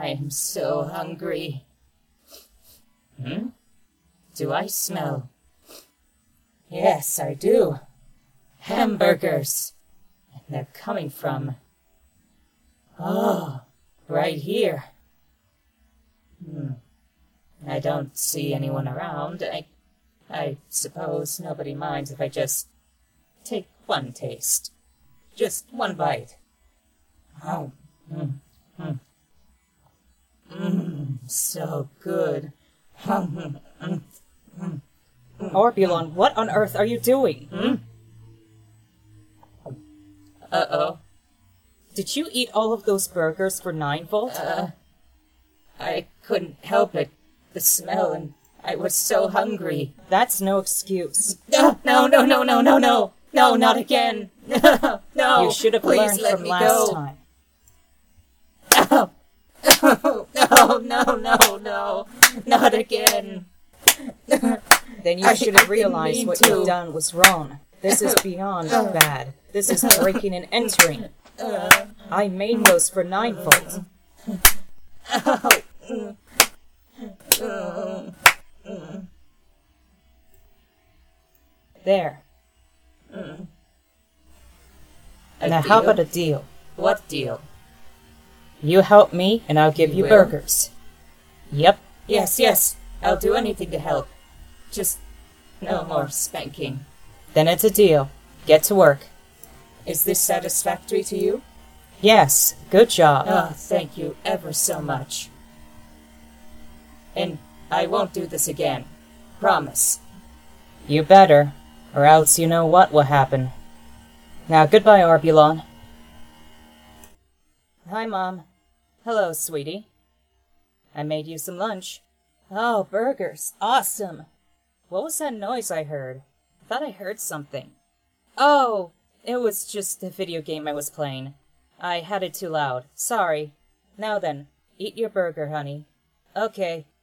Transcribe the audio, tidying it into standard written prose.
I am so hungry. Do I smell? Yes, I do. Hamburgers. And they're coming from... Oh, right here. I don't see anyone around. I suppose nobody minds if I just take one taste. Just one bite. Oh, so good. Orbulon, what on earth are you doing? Uh-oh. Did you eat all of those burgers for 9 volt? I couldn't help it. The smell, and I was so hungry. That's no excuse. No, not again. No, You should have please learned let from me last go. time. No, not again. Then you I should have didn't realized mean what to. you've done was wrong. This is beyond bad. This is breaking and entering. I made those for 9 volt. There. Now how about a deal? What deal? You help me and I'll give you will? burgers. Yep. Yes, I'll do anything to help. Just no more spanking. Then it's a deal. Get to work. Is this satisfactory to you? Yes. Good job. Oh, thank you ever so much. And I won't do this again. Promise. You better, or else you know what will happen. Now, goodbye, Orbulon. Hi, Mom. Hello, sweetie. I made you some lunch. Oh, burgers. Awesome. What was that noise I heard? I thought I heard something. Oh, it was just the video game I was playing. I had it too loud. Sorry. Now then, eat your burger, honey. Okay.